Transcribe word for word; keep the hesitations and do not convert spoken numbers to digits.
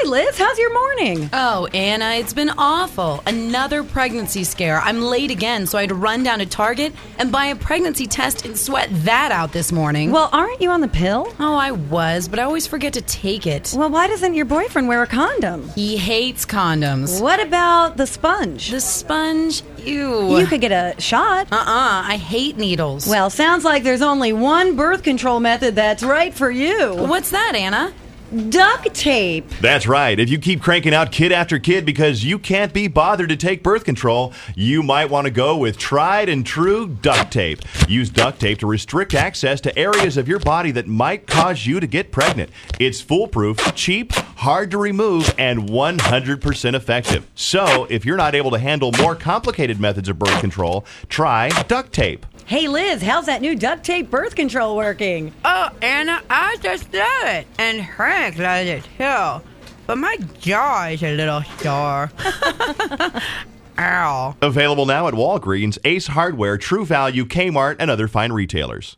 Liz, how's your morning? Oh, Anna, it's been awful. Another pregnancy scare. I'm late again, so I had to run down to Target and buy a pregnancy test and sweat that out this morning. Well, aren't you on the pill? Oh, I was, but I always forget to take it. Well, why doesn't your boyfriend wear a condom? He hates condoms. What about the sponge? The sponge? Ew. You could get a shot. Uh-uh, I hate needles. Well, sounds like there's only one birth control method that's right for you. What's that, Anna? Duct tape. That's right. If you keep cranking out kid after kid because you can't be bothered to take birth control, you might want to go with tried and true duct tape. Use duct tape to restrict access to areas of your body that might cause you to get pregnant. It's foolproof, cheap, hard to remove, and one hundred percent effective. So, if you're not able to handle more complicated methods of birth control, try duct tape. Hey, Liz, how's that new duct tape birth control working? Oh, Anna, I just did it. And Frank does it too. But my jaw is a little sore. Ow. Available now at Walgreens, Ace Hardware, True Value, Kmart, and other fine retailers.